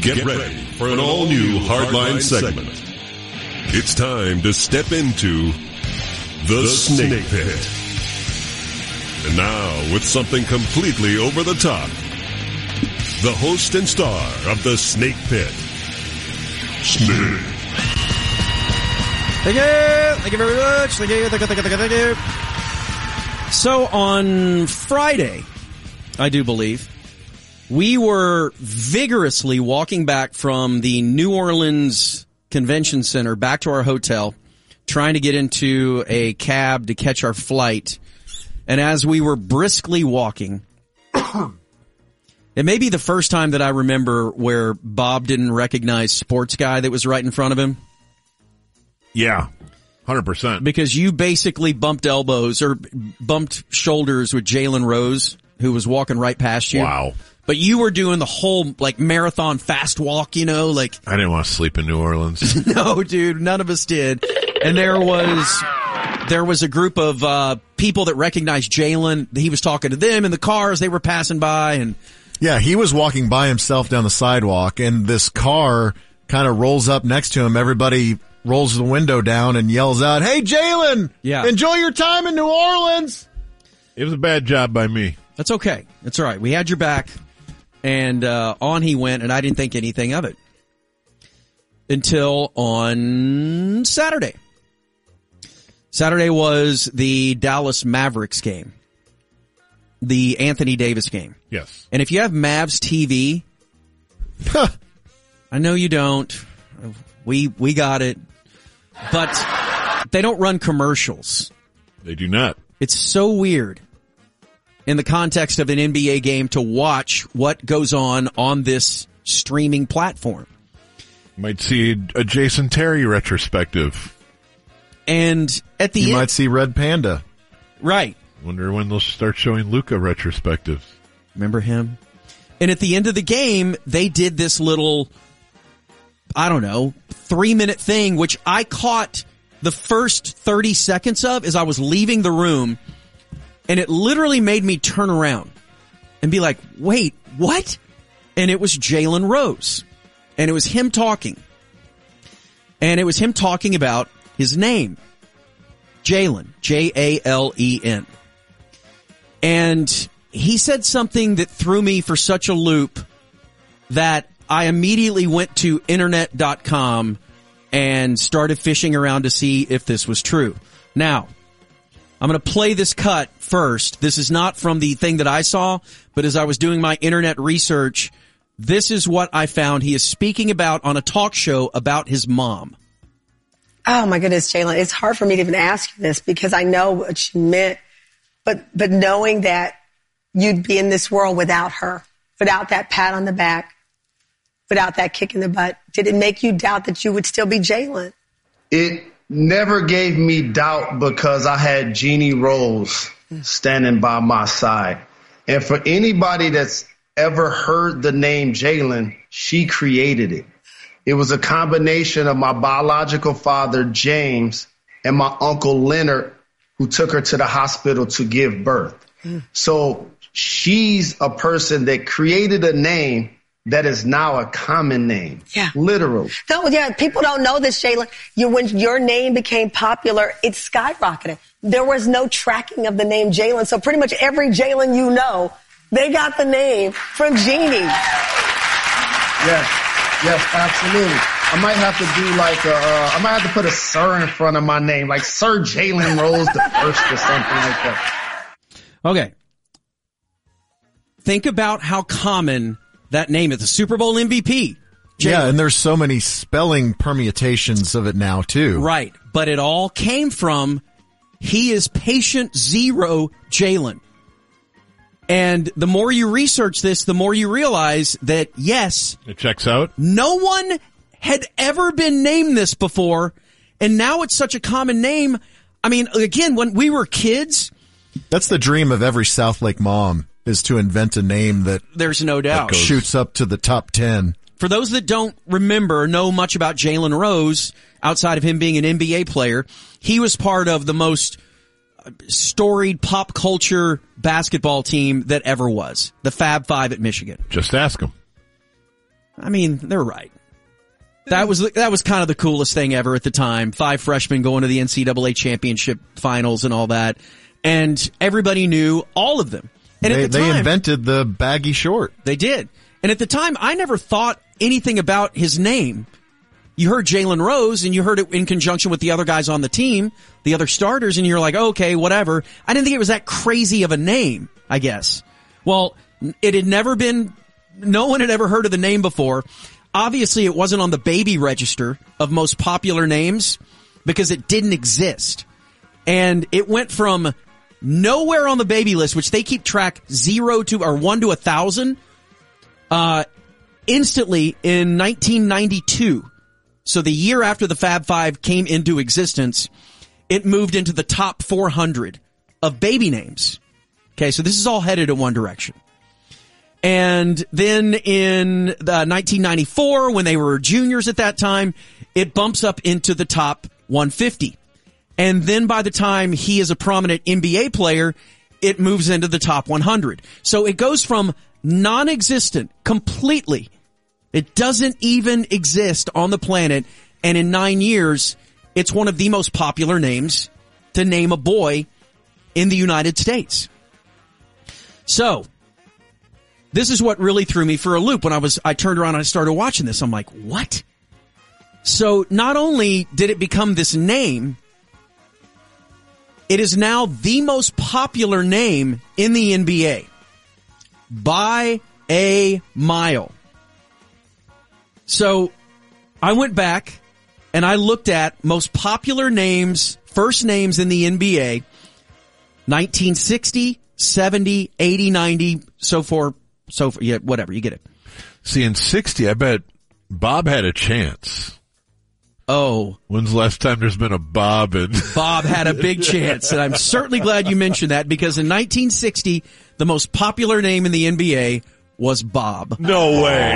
Get ready for an all-new Hardline segment. It's time to step into the Snake Pit. And now, with something completely over the top, the host and star of the Snake Pit, Snake. Thank you. Thank you very much. Thank you. Thank you. So on Friday, I do believe, we were vigorously walking back from the New Orleans Convention Center back to our hotel, trying to get into a cab to catch our flight. And as we were briskly walking, it may be the first time that I remember where Bob didn't recognize Sports Guy that was right in front of him. Yeah, 100%. Because you basically bumped elbows or bumped shoulders with Jalen Rose, who was walking right past you. Wow. But you were doing the whole, like, marathon fast walk, you know, like... I didn't want to sleep in New Orleans. No, dude, none of us did. And there was a group of people that recognized Jalen. He was talking to them in the cars. They were passing by, and... Yeah, he was walking by himself down the sidewalk, and this car kind of rolls up next to him. Everybody rolls the window down and yells out, "Hey, Jalen! Yeah. Enjoy your time in New Orleans!" It was a bad job by me. That's okay. That's all right. We had your back, and on he went, and I didn't think anything of it. Until on Saturday. Saturday was the Dallas Mavericks game. The Anthony Davis game. Yes. And if you have Mavs TV, I know you don't. We got it. But they don't run commercials. They do not. It's so weird in the context of an NBA game to watch what goes on this streaming platform. Might see a Jason Terry retrospective. And at the end, you might see Red Panda. Right. Wonder when they'll start showing Luka retrospectives. Remember him? And at the end of the game, they did this little, 3-minute thing, which I caught the first 30 seconds of as I was leaving the room. And it literally made me turn around and be like, wait, what? And it was Jalen Rose. And it was him talking. And it was him talking about his name. Jalen. Jalen. And he said something that threw me for such a loop that I immediately went to internet.com and started fishing around to see if this was true. Now, I'm going to play this cut first. This is not from the thing that I saw, but as I was doing my internet research, this is what I found he is speaking about on a talk show about his mom. Oh my goodness, Jalen, it's hard for me to even ask you this because I know what you meant, but knowing that you'd be in this world without her, without that pat on the back, without that kick in the butt, did it make you doubt that you would still be Jalen? It never gave me doubt because I had Jeannie Rose standing by my side. And for anybody that's ever heard the name Jalen, she created it. It was a combination of my biological father, James, and my uncle Leonard, who took her to the hospital to give birth. So she's a person that created a name that is now a common name. Yeah. Literal. No, yeah, people don't know this, Jalen. When your name became popular, it skyrocketed. There was no tracking of the name Jalen. So pretty much every Jalen you know, they got the name from Jeannie. Yes, absolutely. I might have to do I might have to put a Sir in front of my name, like Sir Jalen Rose the First or something like that. Okay. Think about how common that name is. The Super Bowl MVP. Jalen. Yeah, and there's so many spelling permutations of it now, too. Right. But it all came from, he is patient zero Jalen. And the more you research this, the more you realize that, yes, it checks out. No one had ever been named this before, and now it's such a common name. I mean, again, when we were kids... That's the dream of every Southlake mom, is to invent a name that... There's no doubt. ...shoots up to the top 10. For those that don't remember or know much about Jalen Rose, outside of him being an NBA player, he was part of the most storied pop culture basketball team that ever was. The Fab Five at Michigan. Just ask him. I mean, they're right. That was kind of the coolest thing ever at the time. 5 freshmen going to the NCAA championship finals and all that. And everybody knew all of them. And at the time, they invented the baggy short. They did. And at the time, I never thought anything about his name. You heard Jalen Rose, and you heard it in conjunction with the other guys on the team, the other starters, and you're like, okay, whatever. I didn't think it was that crazy of a name, I guess. Well, it had never been, no one had ever heard of the name before. Obviously, it wasn't on the baby register of most popular names because it didn't exist. And it went from nowhere on the baby list, which they keep track 1 to 1,000, instantly in 1992. So the year after the Fab Five came into existence, it moved into the top 400 of baby names. Okay, so this is all headed in one direction. And then in 1994, when they were juniors at that time, it bumps up into the top 150. And then by the time he is a prominent NBA player, it moves into the top 100. So it goes from non-existent completely. It doesn't even exist on the planet. And in 9 years, it's one of the most popular names to name a boy in the United States. So this is what really threw me for a loop when I turned around and I started watching this. I'm like, what? So not only did it become this name, it is now the most popular name in the NBA by a mile. So I went back and I looked at most popular names, first names in the NBA, 1960, 70, 80, 90, so forth, yeah, whatever, you get it. See, in 60, I bet Bob had a chance. Oh. When's the last time there's been a Bob? Bob had a big chance, and I'm certainly glad you mentioned that, because in 1960, the most popular name in the NBA was Bob. No way.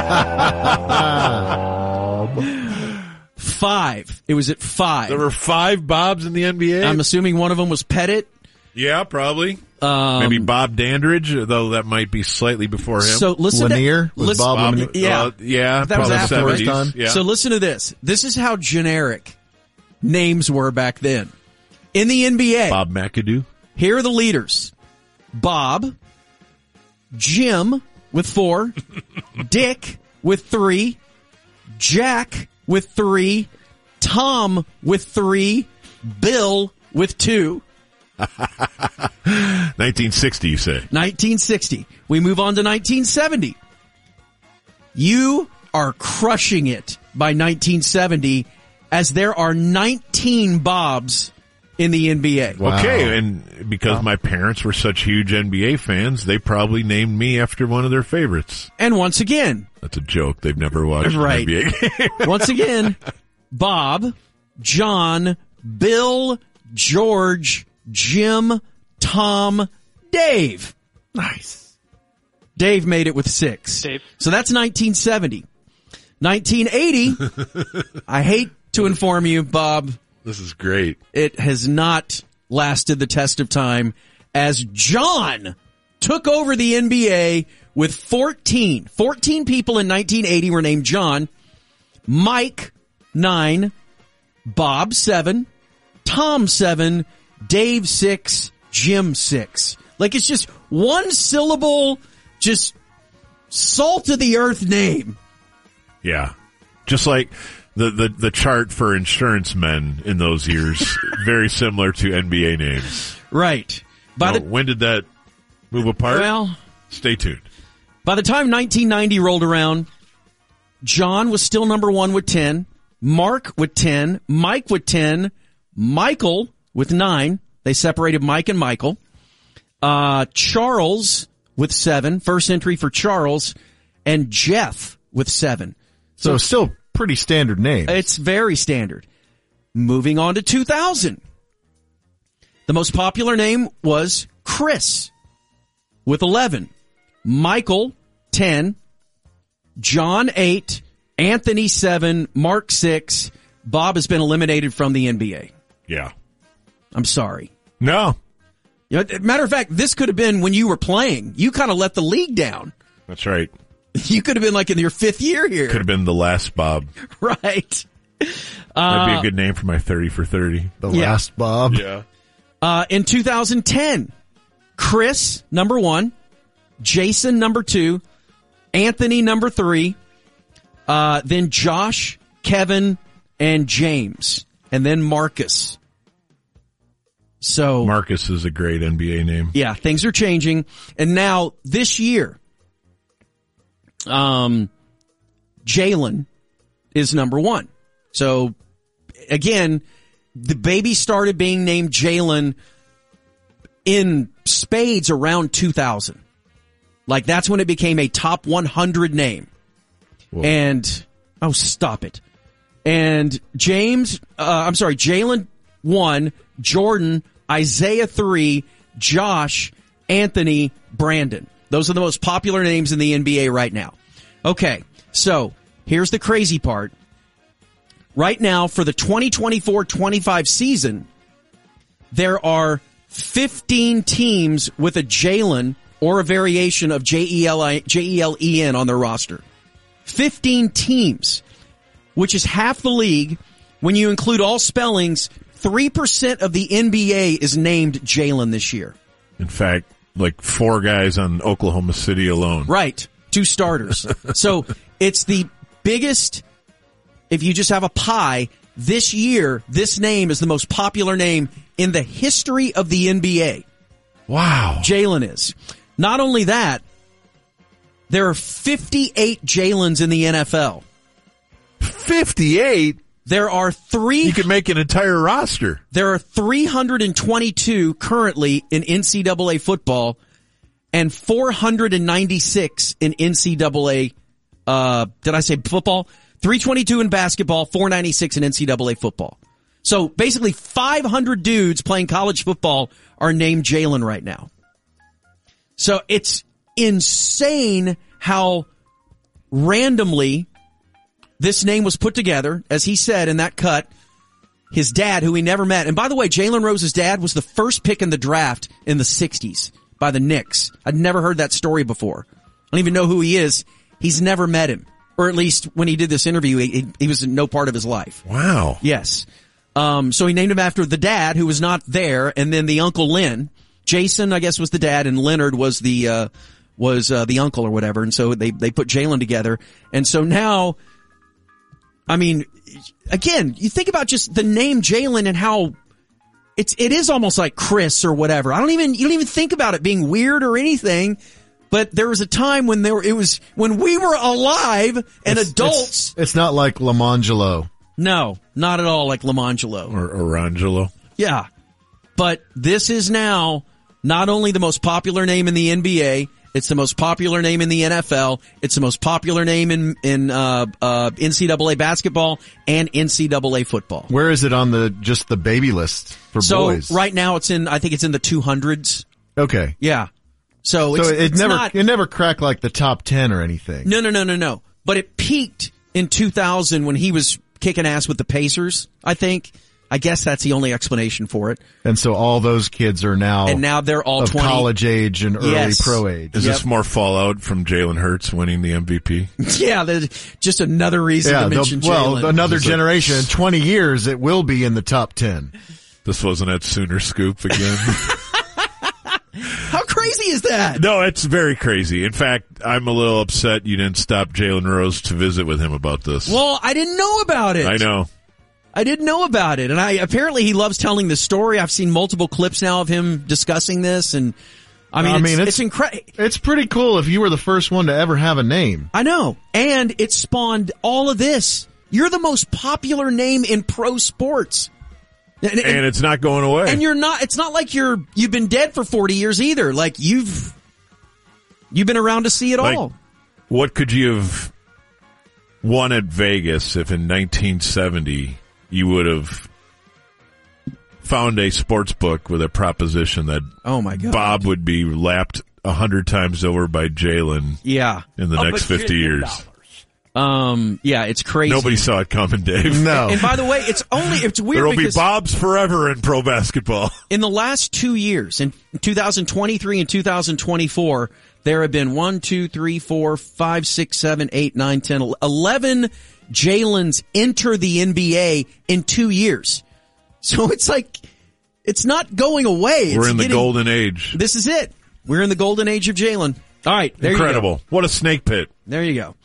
5. It was at 5. There were 5 Bobs in the NBA? I'm assuming one of them was Pettit. Yeah, probably. Maybe Bob Dandridge, though that might be slightly before him. So listen Lanier? Was Bob Lanier? Yeah. Yeah, that was after, the 70s. Time. Yeah. So listen to this. This is how generic names were back then. In the NBA, Bob McAdoo. here are the leaders. Bob, Jim with 4, Dick with 3, Jack with 3, Tom with 3, Bill with 2. 1960, you say? 1960. We move on to 1970. You are crushing it by 1970, as there are 19 Bobs in the NBA. Wow. Okay, and because my parents were such huge NBA fans, they probably named me after one of their favorites. And once again, That's a joke. They've never watched Right. an NBA game. once again, Bob, John, Bill, George, Jim, Tom, Dave. Nice. Dave made it with 6. Dave. So that's 1970. 1980, I hate to inform you, Bob, This is great. it has not lasted the test of time, as John took over the NBA with 14. 14 people in 1980 were named John. Mike, 9. Bob, 7. Tom, 7. Dave, 6. Jim, 6. Like, it's just one syllable, just salt of the earth name. Yeah. Just like the chart for insurance men in those years, very similar to NBA names. Right. When did that move apart? Well, Stay tuned. by the time 1990 rolled around, John was still number 1 with 10. Mark with 10. Mike with 10. Michael with 9. They separated Mike and Michael. Charles with 7. First entry for Charles. And Jeff with 7. So still pretty standard name. It's very standard. Moving on to 2000. The most popular name was Chris with 11. Michael, 10. John, 8. Anthony, 7. Mark, 6. Bob has been eliminated from the NBA. Yeah. I'm sorry. No. You know, matter of fact, this could have been when you were playing. You kind of let the league down. That's right. You could have been like in your 5th year here. Could have been the last Bob. Right. That'd be a good name for my 30 for 30. The last Bob. Yeah. In 2010, Chris, number 1, Jason, number 2, Anthony, number 3, then Josh, Kevin, and James, and then Marcus. So Marcus is a great NBA name. yeah, things are changing. And now this year, Jalen is number 1. So again, the baby started being named Jalen in spades around 2000. Like that's when it became a top 100 name. Whoa. And oh, stop it. And Jalen 1, Jordan, Isaiah 3, Josh, Anthony, Brandon. Those are the most popular names in the NBA right now. Okay, so here's the crazy part. Right now, for the 2024-25 season, there are 15 teams with a Jalen or a variation of J-E-L-E-N on their roster. 15 teams, which is half the league. When you include all spellings, 3% of the NBA is named Jalen this year. In fact, like 4 guys on Oklahoma City alone. Right. 2 starters. So it's the biggest, if you just have a pie, this year, this name is the most popular name in the history of the NBA. Wow. Jalen is. Not only that, there are 58 Jalens in the NFL. 58? There are You could make an entire roster. There are 322 currently in NCAA football and 496 in NCAA, did I say football? 322 in basketball, 496 in NCAA football. So basically 500 dudes playing college football are named Jalen right now. So it's insane how randomly this name was put together, as he said in that cut. His dad, who he never met. And by the way, Jalen Rose's dad was the first pick in the draft in the 60s by the Knicks. I'd never heard that story before. I don't even know who he is. He's never met him. Or at least when he did this interview, he was no part of his life. Wow. Yes. So he named him after the dad, who was not there, and then the Uncle Lynn. Jason, I guess, was the dad, and Leonard was the uncle or whatever. And so they put Jalen together. And so now, I mean, again, you think about just the name Jalen and how it is almost like Chris or whatever. You don't even think about it being weird or anything. But there was a time when when we were alive and adults. It's not like Lamangelo. No, not at all like Lamangelo. Or Orangelo. Yeah. But this is now not only the most popular name in the NBA, it's the most popular name in the NFL, it's the most popular name in NCAA basketball and NCAA football. Where is it on the baby list for boys? So right now I think it's in the 200s. Okay. Yeah. So it never cracked like the top 10 or anything. No. But it peaked in 2000 when he was kicking ass with the Pacers, I think. I guess that's the only explanation for it. And so all those kids are now they're all of 20. College age and early pro age. Is this more fallout from Jalen Hurts winning the MVP? Yeah, there's just another reason to mention Jalen. Well, another generation. In 20 years, it will be in the top 10. This wasn't at Sooner Scoop again. How crazy is that? No, it's very crazy. In fact, I'm a little upset you didn't stop Jalen Rose to visit with him about this. Well, I didn't know about it. I know. I didn't know about it. And apparently he loves telling the story. I've seen multiple clips now of him discussing this. And it's incredible. It's pretty cool if you were the first one to ever have a name. I know. And it spawned all of this. You're the most popular name in pro sports. And it's not going away. And it's not like you've been dead for 40 years either. Like you've been around to see it all. What could you have won at Vegas if in 1970 you would have found a sports book with a proposition that oh my God, Bob would be lapped 100 times over by Jalen in the next 50 years. Yeah, it's crazy. Nobody saw it coming, Dave. No. And by the way, it's weird There'll because be Bobs forever in pro basketball. in the last 2 years, in 2023 and 2024, there have been 1, 2, 3, 4, 5, 6, 7, 8, 9, 10, 11 Jalen's enter the NBA in 2 years. So it's like, it's not going away. We're in the golden age. This is it. We're in the golden age of Jalen. All right. There Incredible. You go. What a snake pit. There you go.